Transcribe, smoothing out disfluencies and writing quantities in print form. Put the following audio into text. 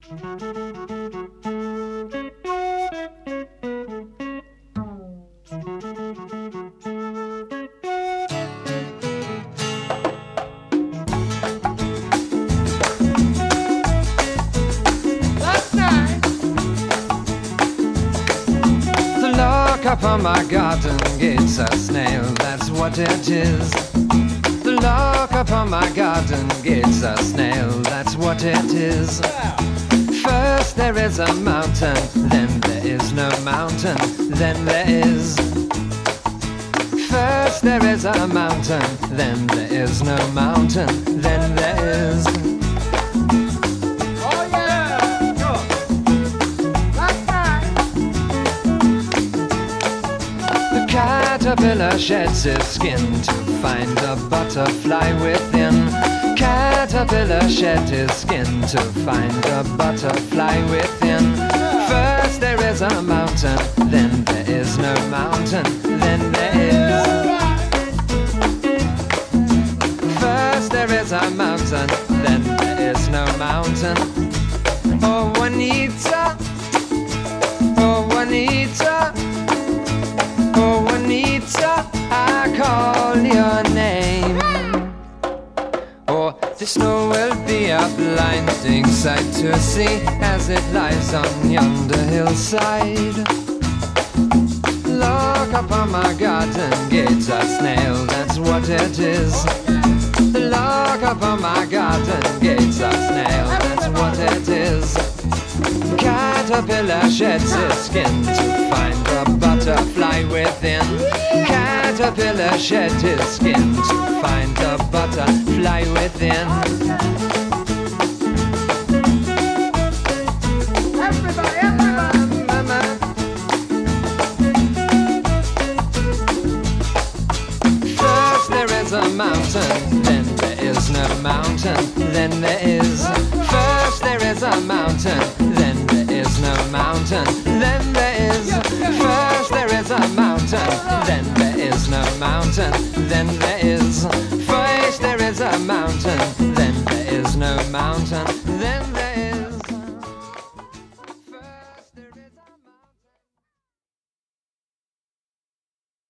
Up on my garden gate's a snail, that's what it is. The lock up on my garden gate's a snail, that's what it is. First there is a mountain, then there is no mountain, then there is. First there is a mountain, then there is no mountain, then there is. Caterpillar sheds his skin to find a butterfly within. Caterpillar shed his skin to find a butterfly within. First there is a mountain, then there is no mountain, then there is. First there is a mountain, then there is no mountain. Oh Juanita, oh Juanita, oh Juanita, I call your name. Oh, the snow will be a blinding sight to see as it lies on yonder hillside. Lock up on my garden gate's a snail, that's what it is. Lock up on my garden gate's a snail, that's what it is. Caterpillar sheds his skin to find a butterfly within. Caterpillar sheds his skin to find a butterfly within. Everybody, everybody! First there is a mountain, then there is no mountain, then there is. First there is a mountain, then there is no mountain, then there is. First there is a mountain, then there is no mountain, then there is. First there is a mountain, then there is no mountain, then there is.